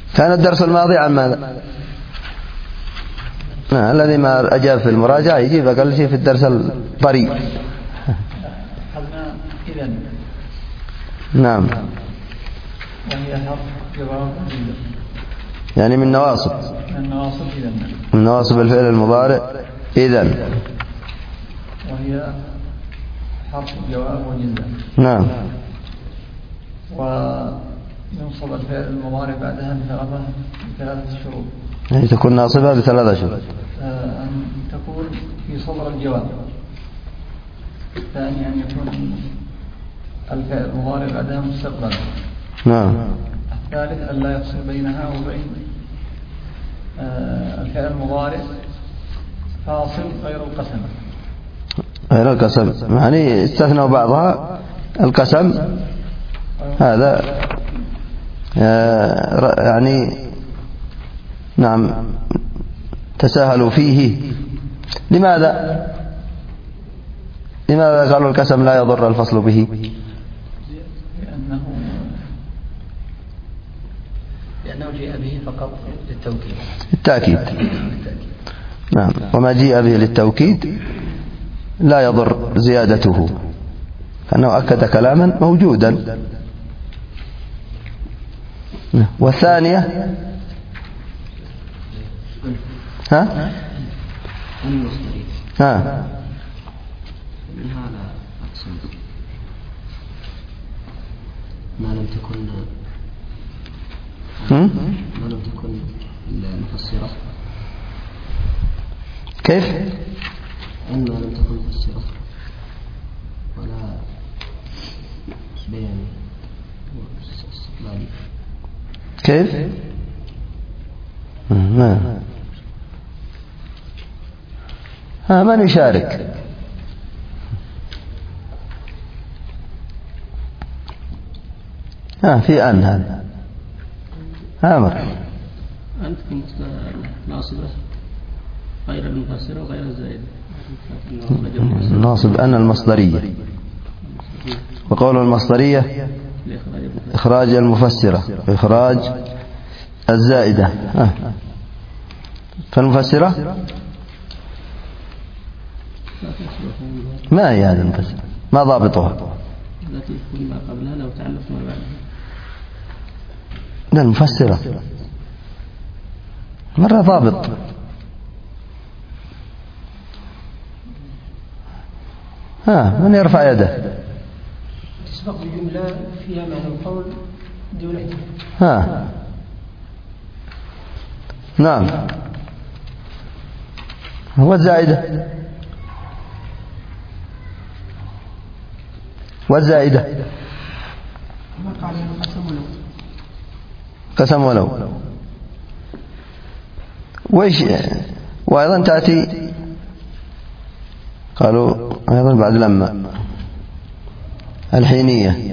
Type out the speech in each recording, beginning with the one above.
كان الدرس الماضي عن ماذا؟ الذي ما أجاب في المراجعة يجيب أقل شيء في الدرس الطري. نعم. يعني من نواصب الفعل المضارع إذن، وهي حرف جواب وجزاء. نعم. وينصب الفعل المضارع بعدها بثلاثة شروط. يعني تكون ناصبة بثلاثة شروط. أن تكون في صدر الجواب. ثانيا أن يكون الفعل المضارع بعدها مستقبلا. نعم. الثالث أن لا يفصل بينها وبين الفعل المضارع فاصل غير القسم. غير القسم يعني استثنوا بعضها. القسم هذا يعني نعم تساهلوا فيه. لماذا قالوا القسم لا يضر الفصل به؟ لأنه جاء به فقط للتوكيد. التأكيد. نعم. وما جاء به للتوكيد لا يضر زيادته، فأنه أكد كلاما موجودا. والثانية ها من هذا أقسم ما لم تكن المفسرة. كيف؟ ما لم تكن مفسرة ولا بيان واستقلالي. كيف؟ من يشارك؟ في أن هذا أمر أنت كنت ناصبة غير المفسرة وغير الزائد. ناصب أن المصدرية، وقول المصدرية إخراج المفسرة إخراج الزائدة. فالمفسرة ما هي هذه المفسرة؟ ما ضابطها؟ التي تكون ما قبلها لو تعلق ما بعدها. لا المفسرة مرة ضابط. من يرفع يده؟ تسبق بجملة فيها معنى القول دون احتمال. نعم. هو الزائدة قسم ولو وإيش. وأيضا تأتي قالوا أيضا بعد لما الحينية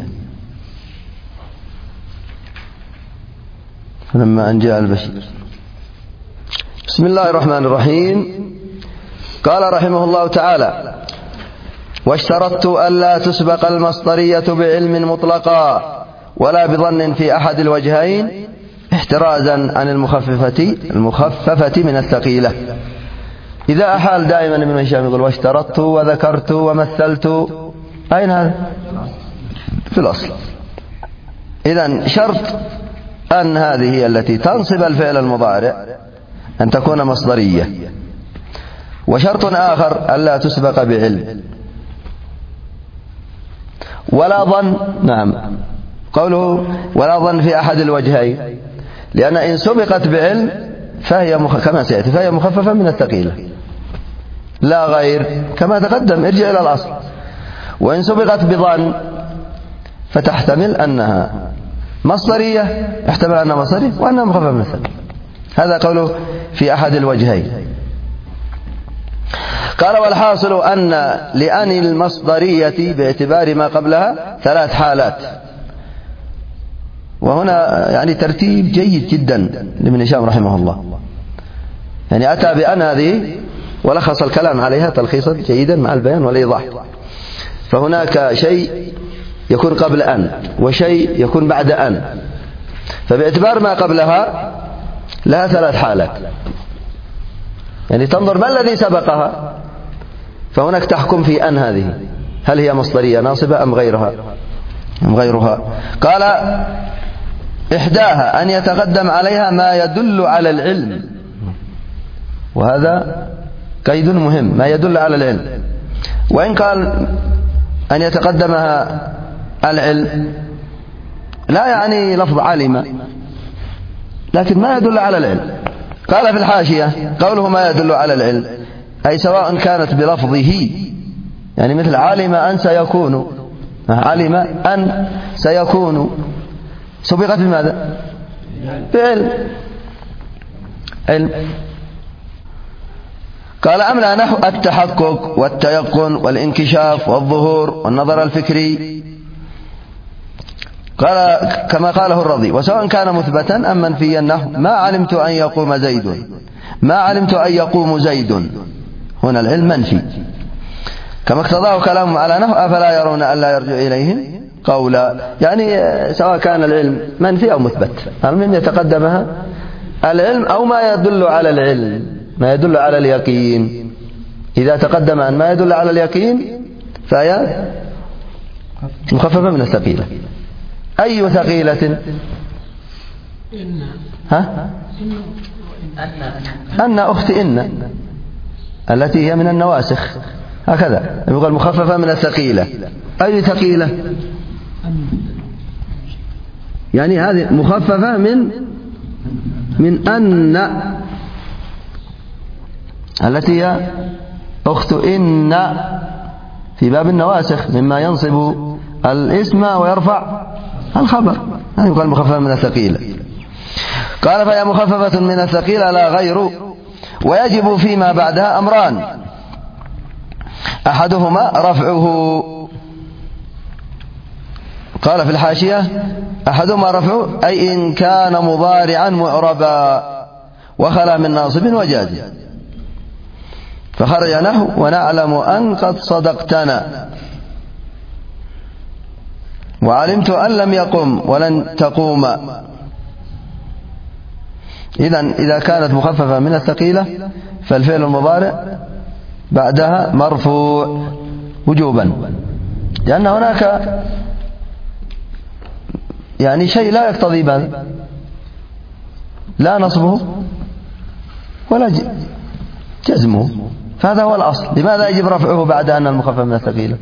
فلما أن جاء البشير. بسم الله الرحمن الرحيم. قال رحمه الله تعالى: واشترطت ألا تسبق المصدرية بعلم مطلقا ولا بظن في أحد الوجهين احترازا عن المخففة من الثقيلة. إذا أحال دائما ابن هشام يقول واشترطت وذكرت ومثلت، أين هذا؟ في الأصل. إذن شرط أن هذه هي التي تنصب الفعل المضارع أن تكون مصدرية. وشرط آخر ألا تسبق بعلم ولا ظن. نعم. قوله ولا ظن في أحد الوجهين، لأن إن سبقت بعلم فهي كما سيأتي فهي مخففة من الثقيلة لا غير، كما تقدم. ارجع إلى الأصل. وإن سبقت بظن فتحتمل أنها مصدرية، احتمل أنها مصدرية وأنها مخففة من الثقيلة. هذا قوله في أحد الوجهين. قال: والحاصل أن لأن المصدرية باعتبار ما قبلها 3 حالات. وهنا يعني ترتيب جيد جدا لابن هشام رحمه الله، يعني أتى بأن هذه ولخص الكلام عليها تلخيصا جيدا مع البيان والإيضاح. فهناك شيء يكون قبل أن وشيء يكون بعد أن، فباعتبار ما قبلها لها 3 حالات، يعني تنظر ما الذي سبقها، فهناك تحكم في أن هذه هل هي مصدرية ناصبة أم غيرها. قال إحداها أن يتقدم عليها ما يدل على العلم، وهذا قيد مهم، ما يدل على العلم. وإن قال أن يتقدمها العلم لا يعني لفظ علم، لكن ما يدل على العلم. قال في الحاشية قوله ما يدل على العلم أي سواء كانت بلفظه، يعني مثل علم أن سيكون، علم أن سيكون سبقت بماذا؟ بعلم، علم. قال أم لا نحو التحقق والتيقن والانكشاف والظهور والنظر الفكري، قال كما قاله الرضي وسواء كان مثبتا أم منفيا نحو ما علمت أن يقوم زيد، ما علمت أن يقوم زيد، هنا العلم منفي كما اقتضاه كلامهم على نحو أفلا يرون ألا يرجع إليهم قولا، يعني سواء كان العلم منفي أو مثبت، المهم يتقدمها العلم أو ما يدل على العلم، ما يدل على اليقين. إذا تقدم أن ما يدل على اليقين فهي مخففة من الثقيلة. أي ثقيلة؟ ها؟ أن أخت إن التي هي من النواسخ، هكذا يقول مخففة من الثقيلة. أي ثقيلة؟ يعني هذه مخففة من أن التي هي أخت إن في باب النواسخ مما ينصب الاسم ويرفع الخبر، هذه يقال مخففة من الثقيلة. قال فهي مخففة من الثقيلة لا غير، ويجب فيما بعدها أمران أحدهما رفعه. قال في الحاشية أحدهما رفعه أي إن كان مضارعا معربا وخلا من ناصب وجازم، فخرج نحو ونعلم أن قد صدقتنا، وعلمت أن لم يقم ولن تقوم. إذا كانت مخففة من الثقيلة فالفعل المضارع بعدها مرفوع وجوبا، لأن هناك يعني شيء لا يقتضي بهذا، لا نصبه ولا جزمه، فهذا هو الأصل. لماذا يجب رفعه بعد أن المخفف من الثقيلة؟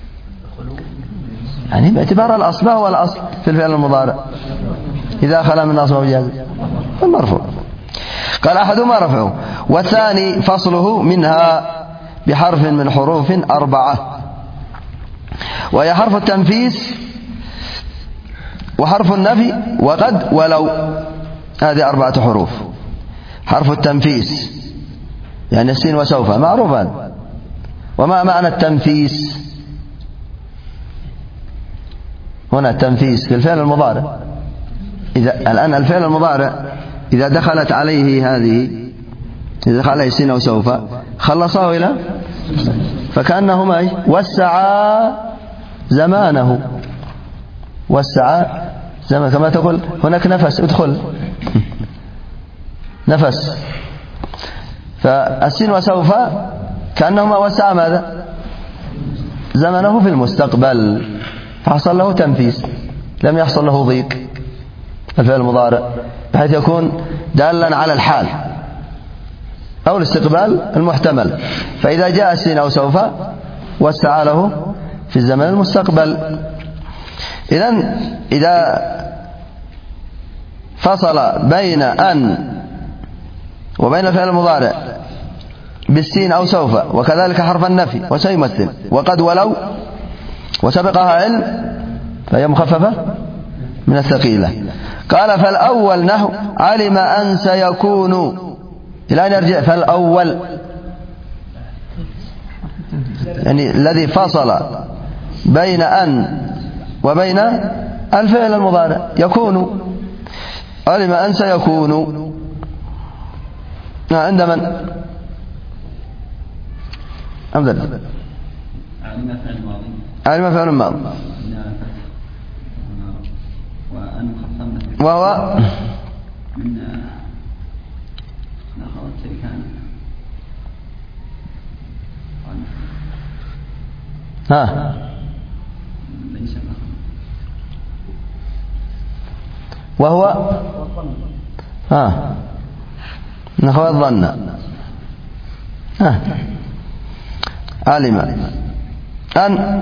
يعني باعتبار الأصل، ما هو الأصل في الفعل المضارع إذا خلا من ناصب وجازم؟ المرفوع. قال أحدهما رفعه، والثاني فصله منها بحرف من حروف 4، وهي حرف التنفيس وحرف النفي وقد ولو، هذه 4 حروف. حرف التنفيس يعني السين وسوف معروفان. وما معنى التنفيس؟ هنا التنفيس في الفعل المضارع، الآن الفعل المضارع إذا دخلت عليه هذه، إذا دخل عليه السين وسوف خلصه إلى، فكأنهما وسعا زمانه، وسعا زمان، كما تقول هناك نفس ادخل نفس، فالسين وسوف كأنهما وسع ماذا؟ زمنه في المستقبل، فحصل له تنفيس، لم يحصل له ضيق الفعل المضارع، بحيث يكون دالا على الحال أو الاستقبال المحتمل. فإذا جاء السين أو سوف وسع له في الزمن المستقبل. إذا فصل بين أن وبين الفعل المضارع بالسين أو سوف، وكذلك حرف النفي وسيمثل وقد ولو وسبقها علم، فهي مخففة من الثقيلة. قال فالأول نحو علم أن سيكون، إلى أن يرجع فالأول يعني الذي فصل بين أن وبين الفعل المضارع يكون، علم أن سيكون عند من؟ أمثل علم فعل ماضي وهو ها وهو نحو الظن. علم أن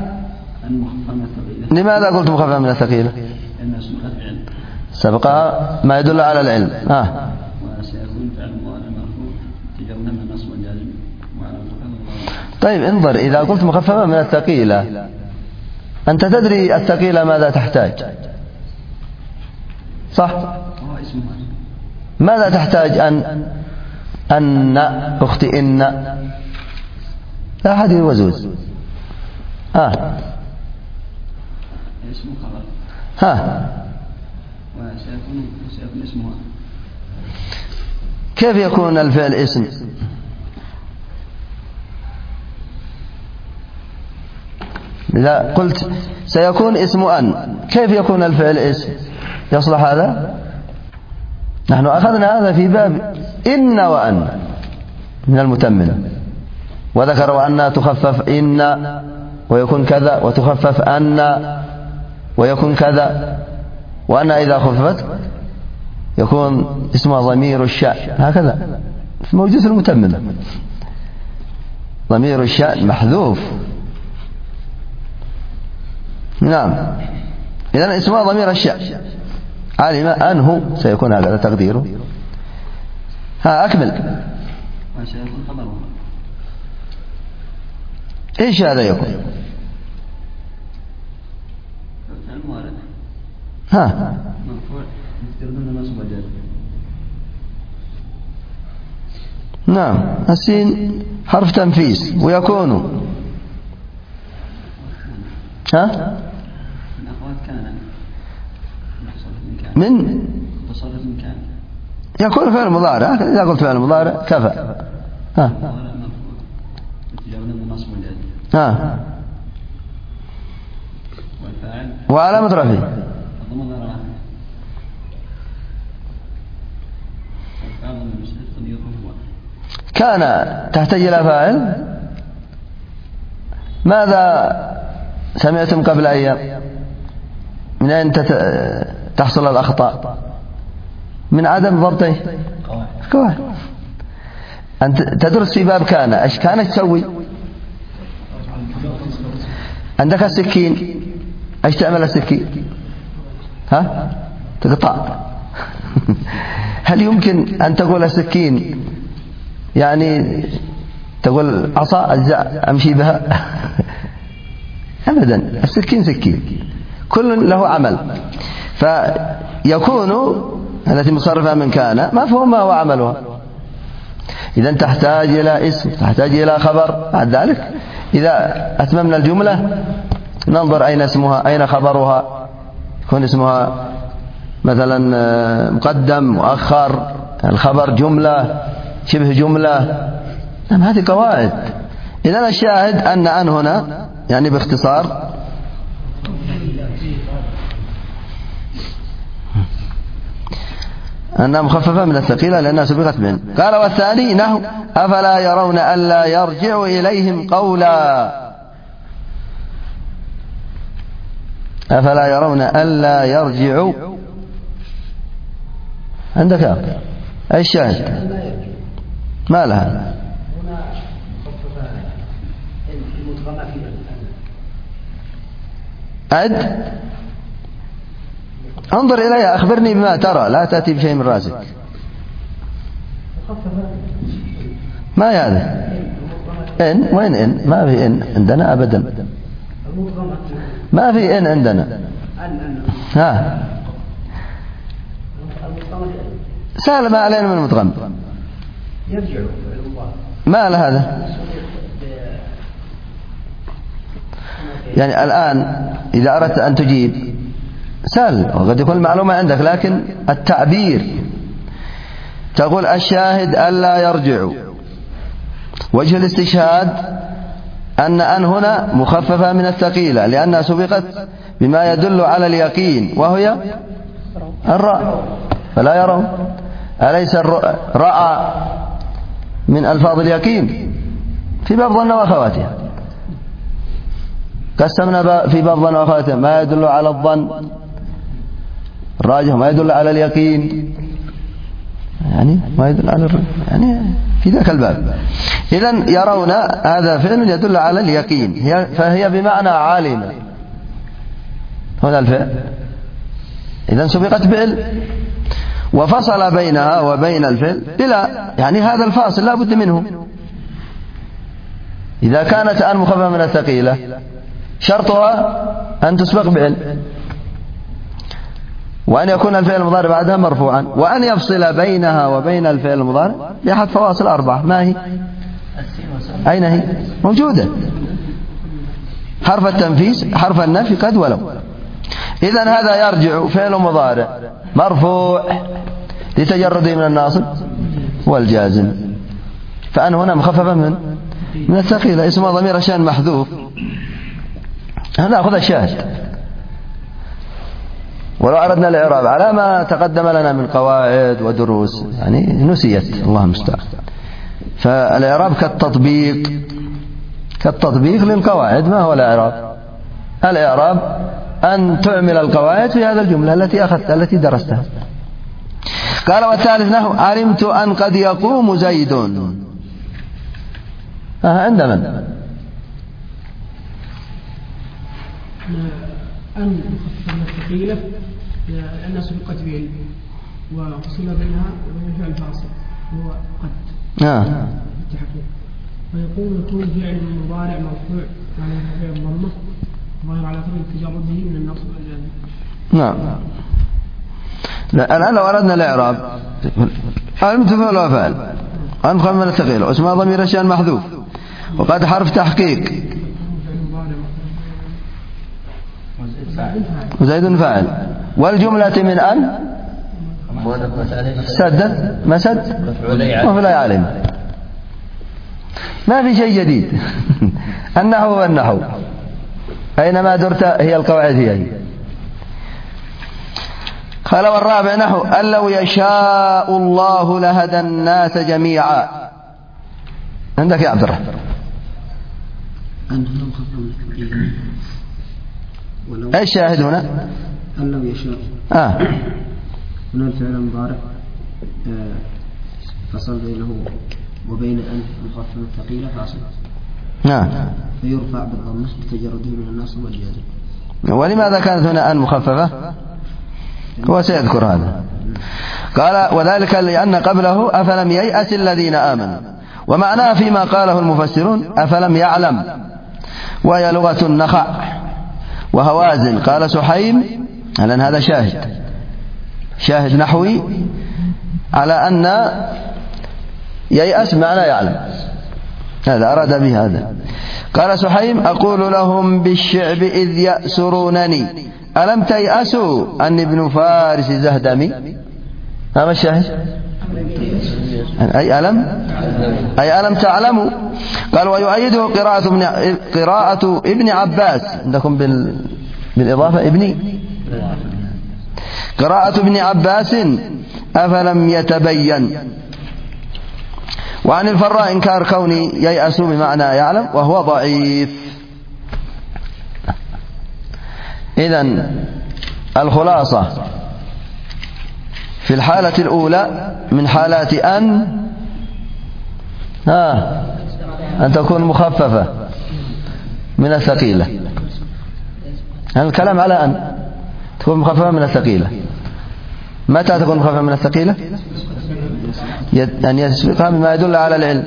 لماذا قلت مخففة من الثقيلة؟ سبقها ما يدل على العلم. طيب انظر، إذا قلت مخففة من الثقيلة أنت تدري الثقيلة ماذا تحتاج، صح؟ ماذا تحتاج؟ أن أختي إن لا أحد وزوز. وسيكون اسمها. كيف يكون الفعل اسم؟ إذا قلت سيكون اسم أن، كيف يكون الفعل اسم؟ يصلح هذا؟ نحن أخذنا هذا في باب إن وأن من المتمم، وذكروا أن تخفف إن ويكون كذا، وتخفف أن ويكون كذا، وأن إذا خففت يكون اسمها ضمير الشأن، هكذا موجود في المتمم. ضمير الشأن محذوف. نعم، إذن اسمها ضمير الشأن. علم أنه سيكون هكذا تقديره. أكمل. وسيكون خبره. إيش هذا يكون؟ نعم، السين حرف تنفيس. ويكون من يكون فعل مضارع. إذا قلت فعل مضارع كفى. وعلامة رفعه كان تحتاج إلى فاعل. ماذا سمعتم قبل أيام؟ من أين تحصل الأخطاء؟ من عدم ضبطه قواعد. أنت تدرس في باب كان، إيش كانت تسوي؟ عندك السكين، إيش تعمل السكين؟ تقطع. هل يمكن أن تقول السكين يعني تقول عصا أجزاء أمشي بها؟ أبدا، السكين سكين، كل له عمل. فيكون التي مصرفة من كان مفهوم ما هو عملها. إذن تحتاج إلى اسم، تحتاج إلى خبر. بعد ذلك إذا أتممنا الجملة ننظر أين اسمها أين خبرها. يكون اسمها مثلا مقدم مؤخر، الخبر جملة شبه جملة. نعم، هذه قواعد. إذن الشاهد أن هنا يعني باختصار أنها مخففة من الثقيلة لأنها سبقت من. قال والثاني نحو أفلا يرون ألا يرجع إليهم قولا. أفلا يرون ألا يرجعوا. عندك أي الشاهد؟ ما لها؟ أعد، انظر إليها، أخبرني بما ترى، لا تأتي بشيء من راسك. ما هذا؟ إن وين إن؟ ما في إن عندنا أبدا، ما في إن عندنا. سهل ما علينا من المدغم. ما لهذا؟ يعني الآن إذا أردت أن تجيب سهل، وقد يكون المعلومة عندك، لكن التعبير تقول الشاهد ألا يرجعوا. وجه الاستشهاد أن هنا مخففة من الثقيلة لأنها سبقت بما يدل على اليقين وهي الراء. فلا يرون. أليس رأى من ألفاظ اليقين في باب ظن وأخواتها. قسمنا في باب ظن وأخواتها ما يدل على الظن الراجح، ما يدل على اليقين، يعني ما يدل على يعني في ذاك الباب. إذن يرون هذا فعل يدل على اليقين، فهي بمعنى علم هنا الفعل، إذن سبقت بفعل وفصل بينها وبين الفعل بلا، يعني هذا الفاصل لا بد منه. إذا كانت أن مخففة من الثقيلة شرطها أن تسبق بعل، وأن يكون الفعل المضارع بعدها مرفوعا، وأن يفصل بينها وبين الفعل المضارع بأحد فواصل أربعة. ما هي؟ أين هي؟ موجودة. حرف التنفيس، حرف النفي، قد ولو. إذن هذا يرجع فعل مضارع مرفوع لتجرده من الناصب والجازم، فأن هنا مخففة من الثقيلة، اسمها ضمير شأن محذوف. نأخذ الشاهد. ولو أردنا الإعراب على ما تقدم لنا من قواعد ودروس يعني نسيت، الله المستعان. فالإعراب كالتطبيق للقواعد. ما هو الإعراب؟ الإعراب أن تعمل القواعد في هذا الجملة التي درستها. قال والثالث نحو علمت أن قد يقوم زيد. عند من؟ أن مخففة من الثقيلة لأنها سبقت بعلم وفصل بينها وبين فعل فاصل هو قد التحقيق. ويقوم يكون فعل مضارع مرفوع على فعل الضمة ظاهر على فعل تجرده من النصب والجازم. نعم. الآن لو أردنا الإعراب علمت فعل وفعل أن مخفف من الثقيلة واسمها ضمير شأن محذوف وقد حرف تحقيق وزيد فاعل والجملة من أن سدد مسد وفلا يعلم. ما في شيء جديد. النحو والنحو أينما درت هي القواعد هي. قال والرابع نحو أن لو يشاء الله لهدى الناس جميعا. عندك يا عبد الرحمن. ايش الشاهد هنا؟ أن لو يشاء هنا الفعل المضارع فصل بينه وبين أن مخففة ثقيلة فاصل فيرفع بالضمة لتجرده من الناصب والجازم. ولماذا كانت هنا أن مخففة؟ هو سيذكر هذا. قال وذلك لأن قبله أفلم ييأس الذين آمنوا، ومعناه فيما قاله المفسرون أفلم يعلم، وهي لغة النخع وهوازن. قال سحيم لأن هذا شاهد نحوي على أن ييأس معنى يعلم، هذا أراد به هذا. قال سحيم أقول لهم بالشعب إذ يأسرونني ألم تيأسوا أني ابن فارس زهدمي. هذا الشاهد أي ألم تعلموا. قال ويؤيده قراءة ابن عباس. عندكم بالإضافة ابني قراءة ابن عباس أفلم يتبين. وعن الفراء إنكار كوني ييأسوا بمعنى يعلم وهو ضعيف. إذن الخلاصة في الحالة الأولى من حالات أن تكون مخففة من الثقيلة. الكلام على أن تكون مخففة من الثقيلة. متى تكون مخففة من الثقيلة؟ أن يسبقها بما يدل على العلم.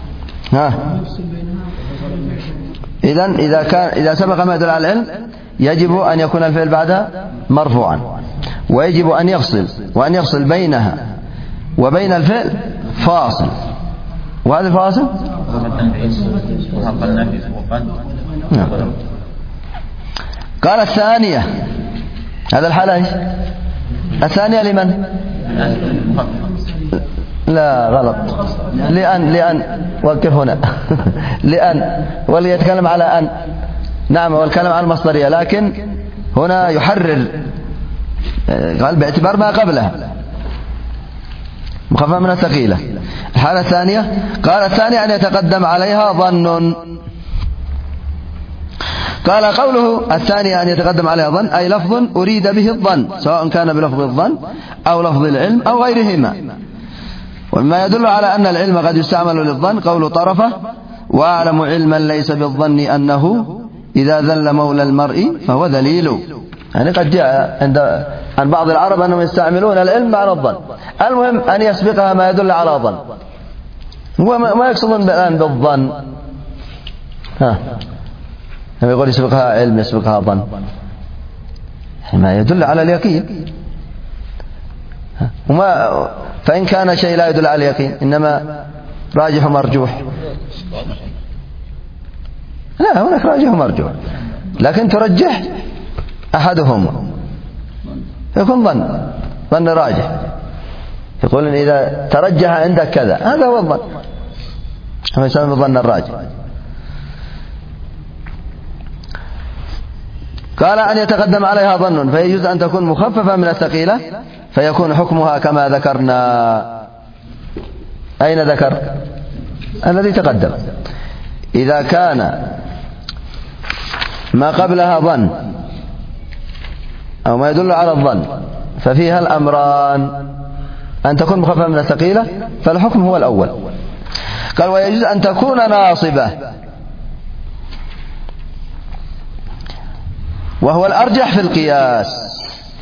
إذن إذا سبق ما يدل على العلم يجب أن يكون الفعل بعدها مرفوعا، ويجب أن يفصل بينها وبين الفعل فاصل، وهذا الفاصل قال الثانية. هذا الحالة الثانية لمن؟ لا غلط. لأن وقف هنا. لأن وليتكلم على أن. نعم والكلام عن المصدرية، لكن هنا يحرر قال باعتبار ما قبلها. مخففة من الثقيلة. الحالة الثانية قال الثانية أن يتقدم عليها ظن. قال قوله الثانية أن يتقدم عليها ظن أي لفظ أريد به الظن، سواء كان بلفظ الظن أو لفظ العلم أو غيرهما. ومما يدل على أن العلم قد يستعمل للظن قول طرفة: وأعلم علما ليس بالظن أنه إذا ذل مولى المرء فهو ذليل. يعني قد جاء عن بعض العرب أنهم يستعملون العلم معنى الظن. المهم أن يسبقها ما يدل على ظن، وما يقصدون الآن بالظن. لما يقول يسبقها علم يسبقها ظن، ما يدل على اليقين. فإن كان شيء لا يدل على اليقين إنما راجح مرجوح. لا، هناك راجح مرجوح، لكن ترجح أحدهم يكون ظن راجح. يقول إن إذا ترجح عندك كذا هذا هو الظن، هو يسمى الظن الراجح. قال أن يتقدم عليها ظن فيجوز أن تكون مخففة من الثقيلة فيكون حكمها كما ذكرنا. أين ذكر؟ الذي تقدم. إذا كان ما قبلها ظن أو ما يدل على الظن ففيها الأمران: أن تكون مخففة من الثقيلة فالحكم هو الأول. قال ويجوز أن تكون ناصبة، وهو الأرجح في القياس.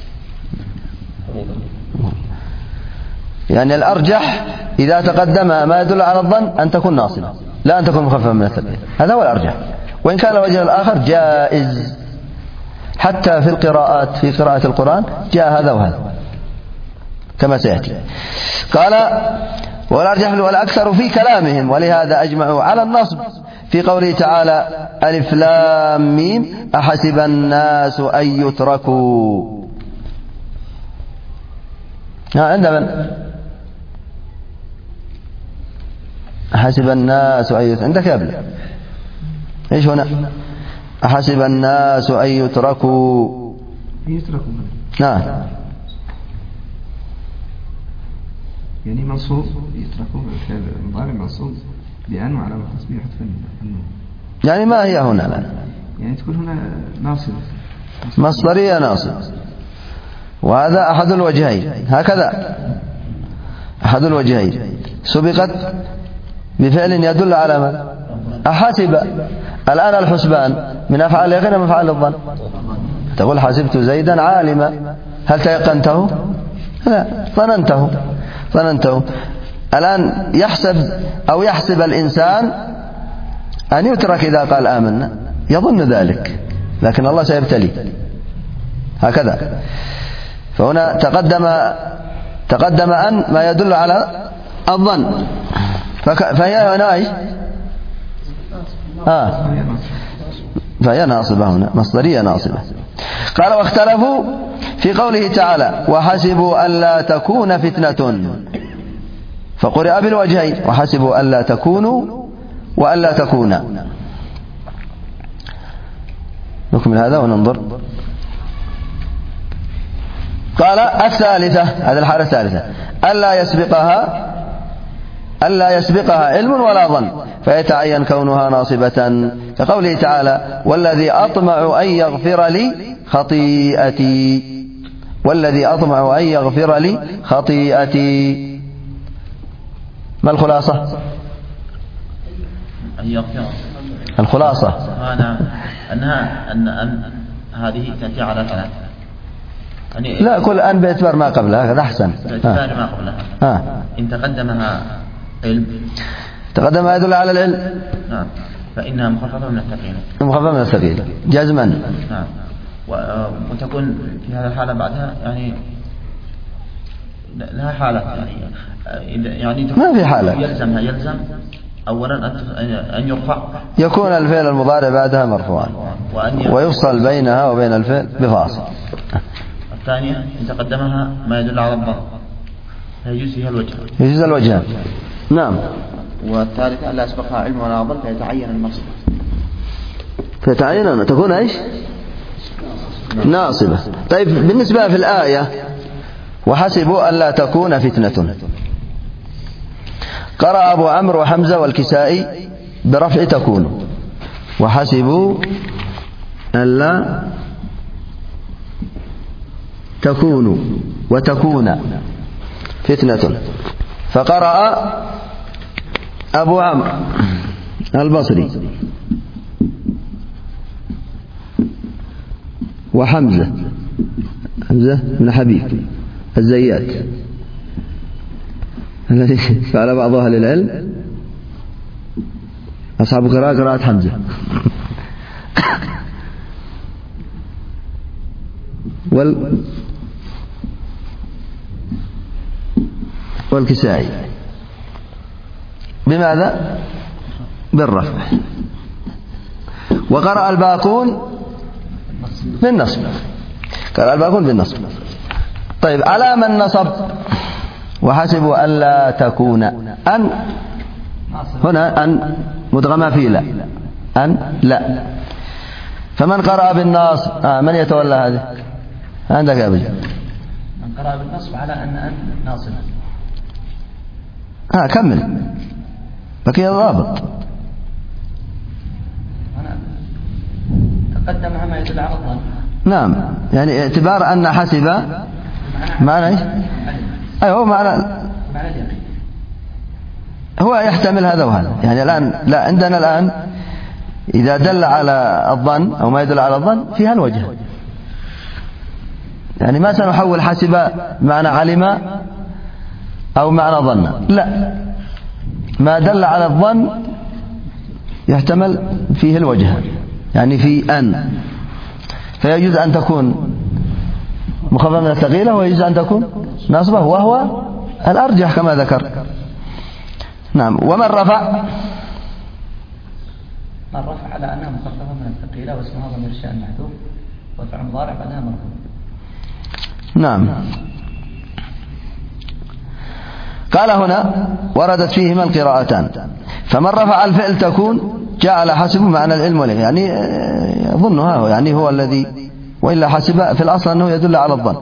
يعني الأرجح إذا تقدم ما يدل على الظن أن تكون ناصبة لا أن تكون مخففة من الثقيلة، هذا هو الأرجح. وإن كان الوجه الآخر جائز، حتى في القراءات في قراءة القرآن جاء هذا وهذا كما سيأتي. قال والأرجح والأكثر في كلامهم، ولهذا أجمعوا على النصب في قوله تعالى: ألف لام ميم أحسب الناس أن يتركوا. عند من؟ أحسب الناس أن يتركوا، عندك يا ابني. إيش هنا؟ أحسب الناس أن يتركوا. نعم، يعني منصوب يتركوا مضارع منصوب بأن وعلى تصبيح النون. يعني ما هي هنا الآن؟ يعني تكون هنا ناصب مصدرية ناصب، وهذا أحد الوجهين. هكذا أحد الوجهين سبقت بفعل يدل على ما أحسب. الآن الحسبان من أفعال اليقين أم أفعال الظن؟ تقول حسبت زيدا عالما، هل تيقنته؟ لا، ظننته. الآن يحسب الإنسان أن يترك إذا قال آمنا، يظن ذلك، لكن الله سيبتلي. هكذا. فهنا تقدم أن ما يدل على الظن، فهي هنا ايش؟ فهي ناصبة هنا، مصدرية ناصبة. قال واختلفوا في قوله تعالى: وحسبوا ألا تكون فتنة، فقرئ بالوجهين: وحسبوا ألا تكونوا وألا تكونا. نكمل هذا وننظر. قال الثالثة، هذه الحالة الثالثة: ألا يسبقها علم ولا ظن فيتعين كونها ناصبة، كقوله تعالى: والذي أطمع أن يغفر لي خطيئتي. والذي أطمع أن يغفر لي خطيئتي. ما الخلاصة؟ الخلاصة أن هذه تأتي على ثلاث. يعني لا، كل أن باعتبار ما قبلها، هذا أحسن. باعتبار ما قبلها. إن تقدمها علم تقدم ما يدل على العلم، نعم، فإنها مخففة من الثقيلة. مخففة من الثقيلة جزما. نعم. وتكون في هذا الحالة بعدها يعني لها حالة، يعني ما في حالة. يلزم أولا أن يرفع، يكون الفعل المضارع بعدها مرفوعا ويفصل بينها وبين الفعل بفاصل. الثانية إن تقدمها ما يدل على الضرب فيجوز فيها الوجه. يجوز الوجهان. نعم. والثالثة ألا يسبقها علم ولا ظن فيتعين النصب. فيتعين أن تكون إيش؟ ناصبة. طيب بالنسبة في الآية: وحسبوا ألا تكون فتنة، قرأ أبو عمرو وحمزة والكسائي برفع تكون، وحسبوا ألا تكونوا وتكون فتنة. فقرأ أبو عمرو البصري وحمزة بن حبيب الزيات الذي فعل بعض أهل العلم أصحاب قراءة حمزة والكسائي بماذا؟ بالرفع. وقرأ الباقون بالنصب. قرأ الباقون بالنصب. طيب على من نصب؟ وحسبوا ألا تكون أن هنا أن مدغمة في لا أن لا. فمن قرأ بالنصب من يتولى هذه؟ عندك يا أبي. من قرأ بالنصب على أن ناصبة. كمل بقي الضابط. تقدمها ما يدل على الظن. نعم، يعني اعتبار أن حسب معنى ايش؟ أيوه معنى هو يحتمل هذا وهذا. يعني الآن لا عندنا الآن إذا دل على الظن أو ما يدل على الظن فيها الوجه. يعني ما سنحول حسب معنى علم أو معنى ظن، لا، ما دل على الظن يحتمل فيه الوجه، يعني في أن، فيجوز أن تكون مخففة من الثقيلة ويجوز أن تكون ناصبة، وهو الأرجح كما ذكر. نعم. ومن رفع على أنها مخففة من الثقيلة واسمها ضمير شأن محذوف وفعل مضارع بعدها مرفوع. نعم. قال هنا وردت فيهما القراءتان. فمن رفع الفعل تكون جاء على حسب معنى العلم واليقين، يعني ظنها يعني هو الذي، وإلا حسب في الأصل أنه يدل على الظن.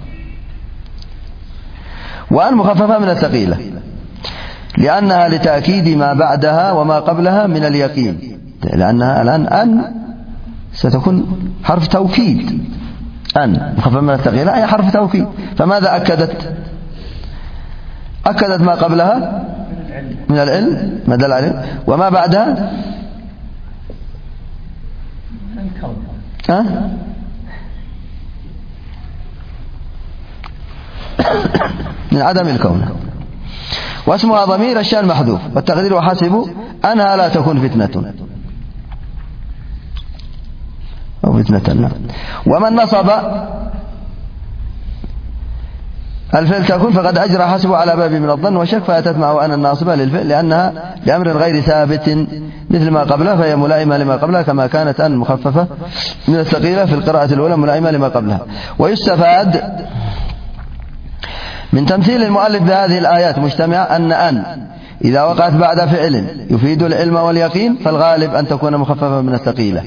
وأن مخففة من الثقيلة لأنها لتأكيد ما بعدها وما قبلها من اليقين، لأنها الآن أن ستكون حرف توكيد. أن مخففة من الثقيلة أي حرف توكيد. فماذا أكدت؟ أكدت ما قبلها من العلم ما دل عليه، وما بعدها من عدم الكون. واسمها ضمير الشأن محذوف، والتقدير وحسبوا أنها لا تكون فتنة أو فتنة. ومن نصب الفعل تكون فقد أجرى حسبه على باب من الظن وشك، فأتت معه أن الناصبة للفعل لأنها لأمر غير ثابت مثل ما قبلها، فهي ملائمة لما قبلها كما كانت أن مخففة من الثقيلة في القراءة الأولى ملائمة لما قبلها. ويستفاد من تمثيل المؤلف بهذه الآيات مجتمعة أن إذا وقعت بعد فعل يفيد العلم واليقين فالغالب أن تكون مخففة من الثقيلة،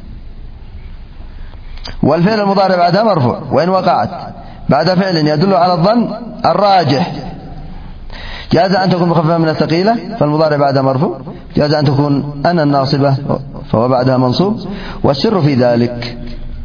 والفعل المضارع بعدها مرفوع. وإن وقعت بعد فعل يدل على الظن الراجح جاز أن تكون مخففة من الثقيلة فالمضارع بعدها مرفوع، جاز أن تكون أن الناصبة فهو بعدها منصوب. والسر في ذلك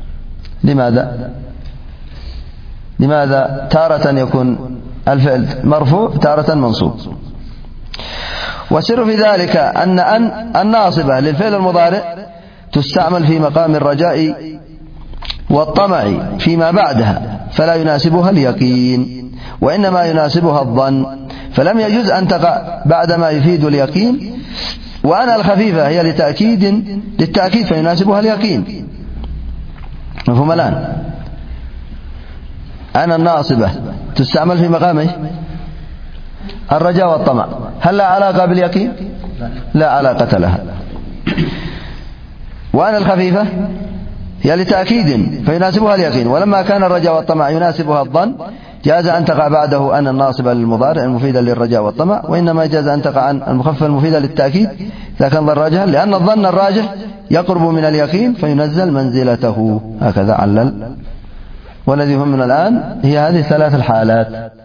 لماذا تارة يكون الفعل مرفوع تارة منصوب؟ والسر في ذلك أن الناصبة للفعل المضارع تستعمل في مقام الرجاء والطمع فيما بعدها، فلا يناسبها اليقين وإنما يناسبها الظن، فلم يجوز أن تقع بعد ما يفيد اليقين. وأنا الخفيفة هي للتأكيد فيناسبها اليقين. مفهوم الآن؟ أنا الناصبة تستعمل في مقام الرجاء والطمع، هل لا علاقة باليقين؟ لا علاقة لها. وأنا الخفيفة هي لتأكيد فيناسبها اليقين، ولما كان الرجاء والطمع يناسبها الظن جاز أن تقع بعده أن الناصبة للمضارع المفيدة للرجاء والطمع، وإنما جاز أن تقع عن المخففة المفيدة للتأكيد إذا كان ظن راجحا، لأن الظن الراجح يقرب من اليقين فينزل منزلته. هكذا علل. والذي يهمنا الآن هي هذه الثلاث الحالات.